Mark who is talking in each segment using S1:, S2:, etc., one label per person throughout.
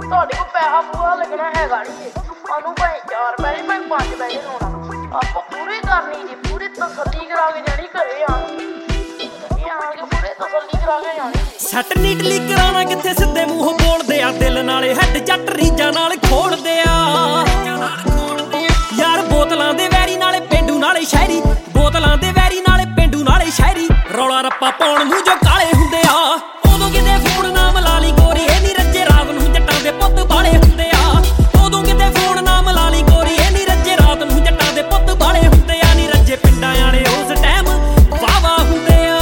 S1: ਤੁਹਾਡੇ ਕੋਲ ਪੈਸਾ ਪੂਰਾ ਲੱਗਣਾ ਹੈਗਾ ਨਹੀਂ ਜੀ। ਸਾਨੂੰ ਭਾਵੇਂ 4 ਪੈਸੇ ਮੈਂ 5 ਪੈਸੇ ਲਾਉਣਾ, ਆਪਾਂ ਪੂਰੀ ਕਰਨੀ ਜੀ, ਪੂਰੀ ਤਸੱਲੀ ਕਰਾ ਕੇ ਜਾਣੀ ਘਰੇ ਆ ਕੇ ਪੂਰੇ ਤਸੱਲੀ ਕਰਾ ਕੇ ਜਾਣੀ।
S2: ਸੱਟ ਨੀਟਲੀ ਕਰਾਉਣਾ ਕਿੱਥੇ, ਸਿੱਧੇ ਮੂੰਹ ਬੋਲਦੇ ਆ, ਦਿਲ ਨਾਲੇ ਹੈਡ ਜੱਟ ਰੀਜਾਂ ਨਾਲ ਖੋਲਦੇ ਆ ਯਾਰ। ਬੋਤਲਾਂ ਦੇ ਵੈਰੀ ਨਾਲੇ ਪੇਂਡੂ ਨਾਲੇ ਸ਼ਹਿਰੀ, ਬੋਤਲਾਂ ਦੇ ਵੈਰੀ ਨਾਲੇ ਪੇਂਡੂ ਨਾਲੇ ਸ਼ਹਿਰੀ, ਰੌਲਾ ਰੱਪਾ ਪਾਉਣ ਨੂੰ ਜੋ ਕਾਲੇ ਹੁੰਦੇ ਆ। ਉਦੋਂ ਕਿਤੇ ਫੋਨ ਨਾ ਮਿਲਾ ਲਈ ਗੋਰੀ, ਇਹ ਨੀ ਰੱਜੇ ਰਾਤ ਨੂੰ ਜੱਟਾਂ ਦੇ ਪੁੱਤ ਬਾਲੇ ਹੁੰਦੇ ਆ। ਉਦੋਂ ਕਿਤੇ ਫੋਨ ਨਾ ਮਿਲਾ ਲਈ ਗੋਰੀ, ਇਹ ਨੀ ਰੱਜੇ ਰਾਤ ਨੂੰ ਜੱਟਾਂ ਦੇ ਪੁੱਤ ਬਾਲੇ ਹੁੰਦੇ ਆ। ਨੀ ਰੱਜੇ ਪਿੰਡਾਂ ਵਾਲੇ ਉਸ ਟਾਈਮ ਵਾਵਾ ਹੁੰਦੇ ਆ।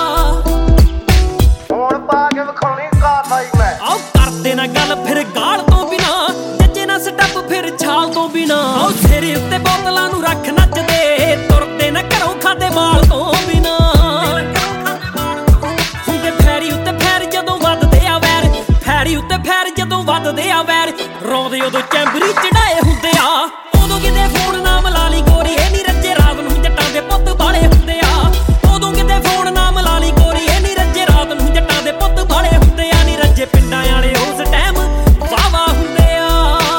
S3: ਹੁਣ ਪਾ ਕੇ ਵਿਖਾਉਣੀ ਕਾਰਵਾਈ ਮੈਂ,
S2: ਆਓ ਕਰਦੇ ਨਾ ਗੱਲ ਫਿਰ ਗਾਲ ਤੋਂ ਬਿਨਾ, ਜੱਜੇ ਨਾ ਸਟੱਪ ਫਿਰ ਛਾਲ ਤੋਂ ਬਿਨਾ। ਆਓ ਸਿਰ ਉੱਤੇ ਬੋਤਲਾਂ ਨੂੰ ਰੱਖ ਨੱਚਦੇ, ਤੁਰਦੇ ਨਾ ਘਰੋਂ ਖਾਦੇ ਮਾਲ ਤੋਂ ਬਿਨਾ। ਹੁੰਦੇ ਫੈਰੀ ਉੱਤੇ ਫੈਰ ਜਦੋਂ ਵੱਧਦੇ ਆ ਵੈਰ, ਫੈਰੀ ਉੱਤੇ ਫੈਰ ਜਦੋਂ ਵੱਧਦੇ ਆ ਵੈਰ, ਰੋਂਦੇ ਉਦੋਂ ਚੈਂਬਰੀ ਚੜਾਏ ਹੁੰਦੇ ਆ। ਉਦੋਂ ਕਿਤੇ ਫੋਨ ਨਾ ਮਿਲਾ ਲਈ ਗੋਰੀ, ਇਹ ਨੀ ਰੱਜੇ ਰਾਤ ਨੂੰ ਜੱਟਾਂ ਦੇ ਪੁੱਤ ਬਾਲੇ ਹੁੰਦੇ ਆ। ਉਦੋਂ ਕਿਤੇ ਫੋਨ ਨਾ ਮਿਲਾ ਲਈ ਗੋਰੀ, ਇਹ ਨੀ ਰੱਜੇ ਰਾਤ ਨੂੰ ਜੱਟਾਂ ਦੇ ਪੁੱਤ ਬਾਲੇ ਹੁੰਦੇ ਆ। ਨੀ ਰੱਜੇ ਪਿੰਡਾਂ ਵਾਲੇ ਉਸ ਟਾਈਮ ਵਾਵਾ ਹੁੰਦੇ ਆ।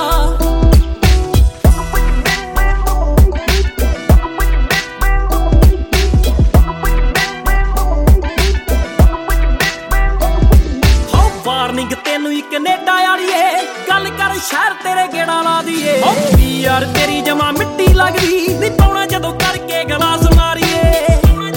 S2: ਵਾਰਨਿੰਗ ਤੈਨੂੰ ਹੀ ਕੈਨੇਡਾ ਵਾਲੀਏ, ਗੱਲ ਕਰ ਸ਼ਹਿਰ ਤੇਰੇ ਗੇੜਾ ਲਾ ਦੀਏ। ਵੀ ਯਾਰ ਤੇਰੀ ਜਮਾ ਮਿੱਟੀ ਲੱਗਦੀ, ਨੀ ਪਾਉਣਾ ਜਦੋਂ ਕਰਕੇ ਗਲਾਸ ਮਾਰੀਏ।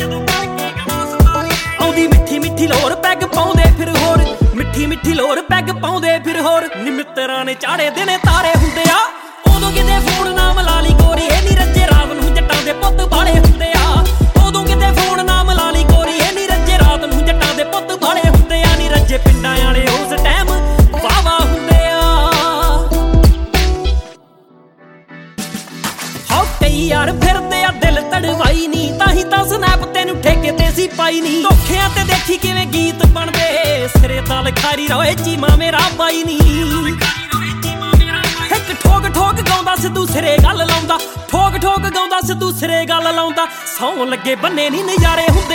S2: ਆਉਂਦੀ ਮਿੱਠੀ ਮਿੱਠੀ ਲੋਰ ਪੈਗ ਪਾਉਂਦੇ ਫਿਰ ਹੋਰ, ਮਿੱਠੀ ਮਿੱਠੀ ਲੋਰ ਪੈਗ ਪਾਉਂਦੇ ਫਿਰ ਹੋਰ। ਨੀ ਮਿੱਤਰਾਂ ਨੇ ਚਾੜੇ ਦਿਨੇ ਤਾਰੇ ਹੁੰਦੇ ਆ। ਉਦੋਂ ਕਿਤੇ ਫੋਨ ਨਾ ਮਿਲਾ ਲਈ ਗੋਰੀ, ਇਹ ਨੀ ਰੱਜੇ ਰਾਤ ਨੂੰ ਜੱਟਾਂ ਦੇ ਪੁੱਤ ਬਾਲੇ ਹੁੰਦੇ ਆ। ਉਦੋਂ ਕਿਤੇ ਫੋਨ ਨਾ ਮਿਲਾ ਲਈ ਗੋਰੀ, ਇਹ ਨੀ ਰੱਜੇ ਰਾਤ ਨੂੰ ਜੱਟਾਂ ਦੇ ਪੁੱਤ ਬਾਲੇ ਹੁੰਦੇ ਆ। ਨੀ ਰੱਜੇ ਪਿੰਡਾਂ ਵਾਲੇ ਉਸ ਟਾਈਮ ਵਾਵਾ ਹੁੰਦੇ ਆ। ਹੋ ਕਈ ਯਾਰ ਫਿਰਦੇ ਆ ਦਿਲ ਤੜਵਾਈ ਨੀ, ਤਾਂ ਹੀ ਤਾਂ ਸਨੈਪ ਤੈਨੂੰ ਠੇਕੇ ਤੇ ਸੀ ਪਾਈ ਨੀ। ਧੋਖਿਆਂ ਤੇ ਦੇਖੀ ਕਿਵੇਂ ਗੀਤ ਬਣਦੇ, ਸਿਰੇ ਤਾਂ ਲਿਖਾਰੀ ਰੋਏ ਚੀਮਾ ਮੇਰਾ ਬਾਈ ਨੀ। ਇੱਕ ਠੋਕ ਠੋਕ ਗਾਉਂਦਾ ਸਿੱਧੂ ਸਿਰੇ ਗੱਲ ਲਾਉਂਦਾ, ਠੋਕ ਠੋਕ ਗਾਉਂਦਾ ਸਿੱਧੂ ਸਿਰੇ ਗੱਲ ਲਾਉਂਦਾ। ਸੌਂ ਲੱਗੇ ਬੰਨੇ ਨੀ ਨਜ਼ਾਰੇ ਹੁੰਦੇ।